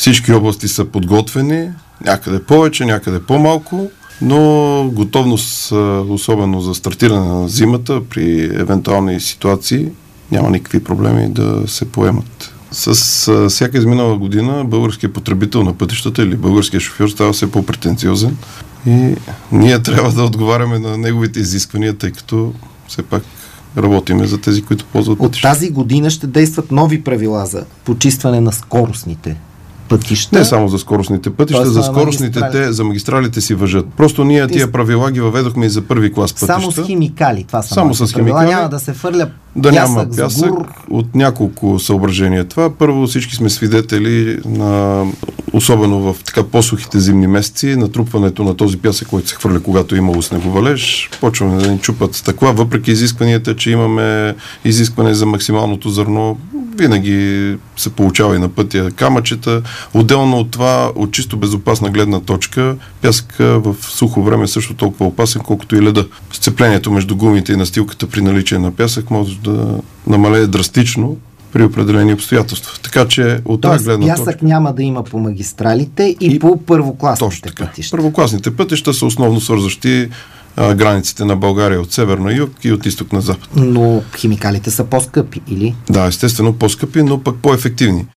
Всички области са подготвени, някъде повече, някъде по-малко, но готовност, особено за стартиране на зимата, при евентуални ситуации, няма никакви проблеми да се поемат. С всяка изминала година българският потребител на пътищата или българският шофьор става все по-претенциозен и ние трябва да отговаряме на неговите изисквания, тъй като все пак работиме за тези, които ползват пътища. От тази година ще действат нови правила за почистване на скоростните пътища. Не само за скоростните пътища, за скоростните, за магистралите си важат. Просто ние тия правила ги въведохме и за първи клас пътища. Само с химикали. Това са само с химикали. Няма да се фърля да няма пясък от няколко съображения. Това първо всички сме свидетели на, особено в така по-сухите зимни месеци, натрупването на този пясък, който се хвърля, когато е имало снеговалеж. Почваме да ни чупат стъкла, въпреки изискванията, че имаме изискване за максималното зърно. Винаги се получава и на пътя камъчета. Отделно от това, от чисто безопасна гледна точка, пясъка в сухо време е също толкова опасен, колкото и леда. Сцеплението между гумите и настилката при наличие на пясък може да намалее драстично при определени обстоятелства. Така че от тази гледна точка... пясък няма да има по магистралите и по първокласните пътища. Първокласните пътища са основно свързващи границите на България от север на юг и от изток на запад. Но химикалите са по-скъпи, или? Да, естествено по-скъпи, но пък по-ефективни.